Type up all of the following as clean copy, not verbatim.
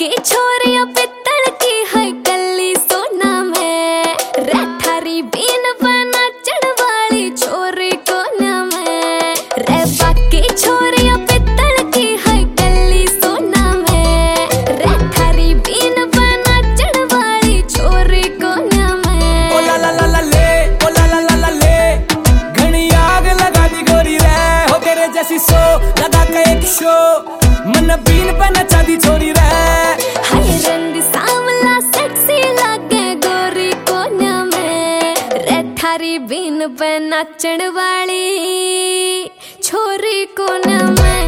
बाकी छोरियां पित्तल की है गली सोना में रे थारी बीन बना चढ़वाली छोरी को न में रे बाकी छोरियां पित्तल की है गली सोना में रे थारी बीन बना चढ़वाली छोरी को न में। ओ ला ला ला ला ले, ओ ला ला ला ला ले, घनी आग लगा दी गोरी रे, हो तेरे जैसी सो लगा के एक शो, मन बीन पे नचा दी छोरी रे। हाय रंग सांवला सेक्सी लागे गोरी कोना में रे थारी बीन पे नाचण वाली छोरी कोना में।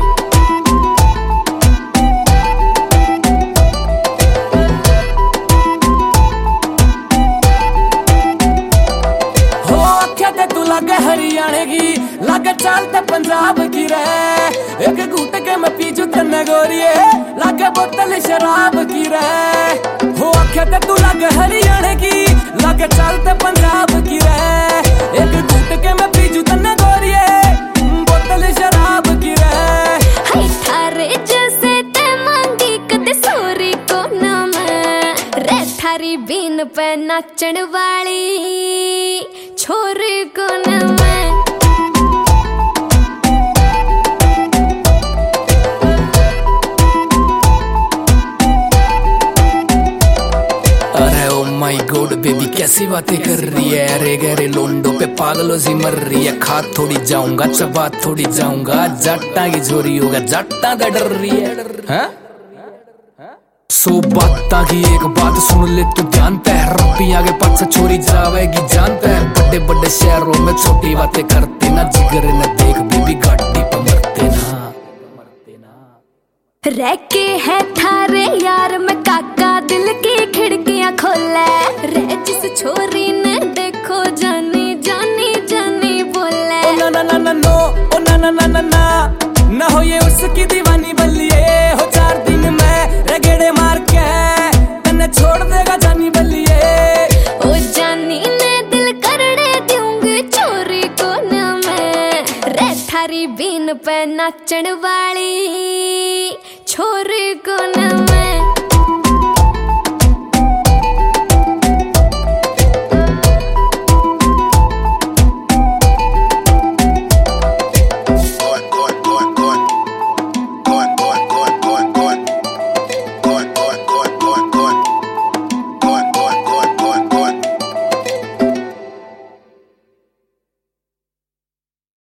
हो आख्या ते तू लागे हरियाणे की, लागे चाल ते पंजाब की रे, एक घूट के मैं पीजू तन्ने गोरिये, लागे बोतल शराब की रे। हो आख्या ते तू लागे हरियाणे की, लागे चाल ते पंजाब की रे, एक घूट के मैं पीजू तन्ने गोरिये, बोतल शराब की रे। हाय थारे जैसे ते मांगी कदे सोरी कोना में रे थारी बीन पे नाचण वाली छोरी कोना में। माय गॉड बेबी कैसी बातें कर रही है, अरे गहरे लोंडो पे पागलों सी मर रही है, खा थोड़ी जाऊंगा चबा थोड़ी जाऊंगा, जट्टा की छोरी होगा जट्टा दा डर रही है। सो बाता की एक बात सुन ले तू ध्यान पे, रब्बी आगे पाछे छोरी जावेगी जानते हैं, बड़े बड़े शहरों में छोटी बातें करते ना, जिगर न देख बेबी गाड़ी पे मरते ना। रह के है थारे यार में काका दिल की खिड़कियां खोले रे, जिस छोरी ने देखो जानी जानी जानी बोले। ओ ना ना ना ना नो, ओ ना ना ना ना ना, ना हो ये उसकी दीवानी बल्लिए, हो 4 दिन में रगेड़े मार के तन्ने छोड़ देगा जानी बल्लिए। ओ जानी ने दिल करने दूंगी छोरी को न मैं रे थारी बीन पे नाचण वाली छोरी को न मैं।